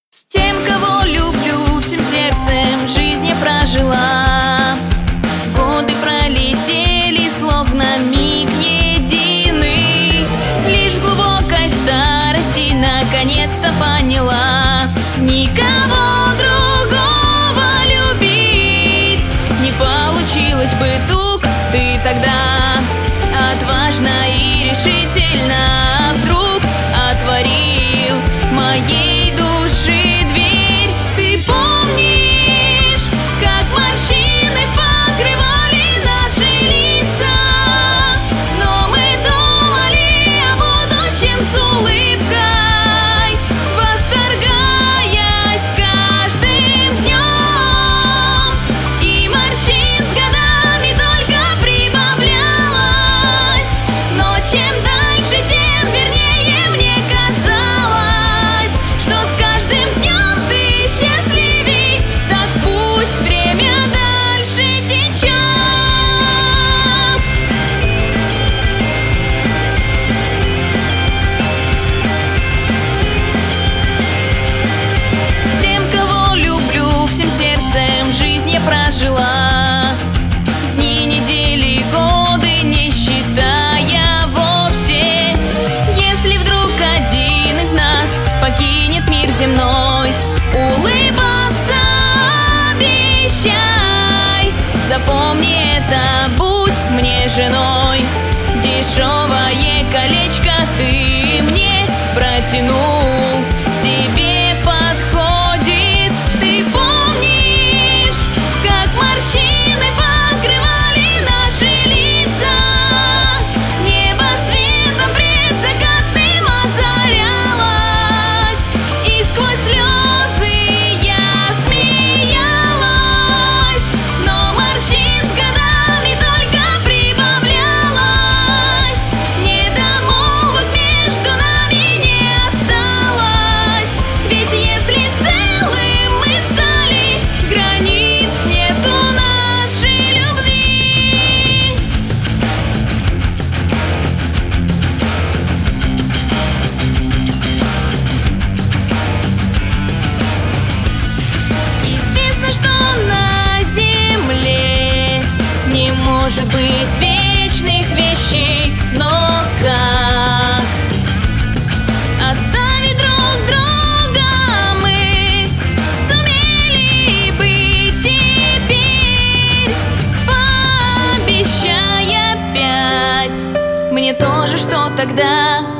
С тем, кого люблю, всем сердцем жизнь я прожила. Годы пролетели, словно миг единый. Лишь в глубокой старости наконец-то поняла: никого другого любить не получилось бы. Тук, ты тогда отважно и решительно вдруг отворил моей души дверь. Ты помнишь, как морщины покрывали наши лица, но мы думали о будущем с улыбкой, восторгаясь каждым днем. И морщин с годами только прибавлялось, но чем дальше, тем вернее мне казалось, что с каждым днем ты счастливей. Так пусть время дальше течет. С тем, кого люблю, всем сердцем жизнь я прожила. Дни, недели, годы, не считая вовсе. Если вдруг один из нас покинет мир земной, улыбаться обещай. Запомни это, будь мне женой. Дешевое колечко ты мне протянул, тебе подходит. Ты помнишь, как морщины покрывали наши лица, небо светом предзакатным озарялось, и сквозь слезы я смеялась. Но морщин с годами только прибавлялось, недомолвок между нами не осталось. Ведь если целым мы стали, границ нету нашей любви. Известно, что на земле не может быть вечных вещей, но как оставить друг друга мы сумели бы теперь? Пообещай опять мне тоже, что тогда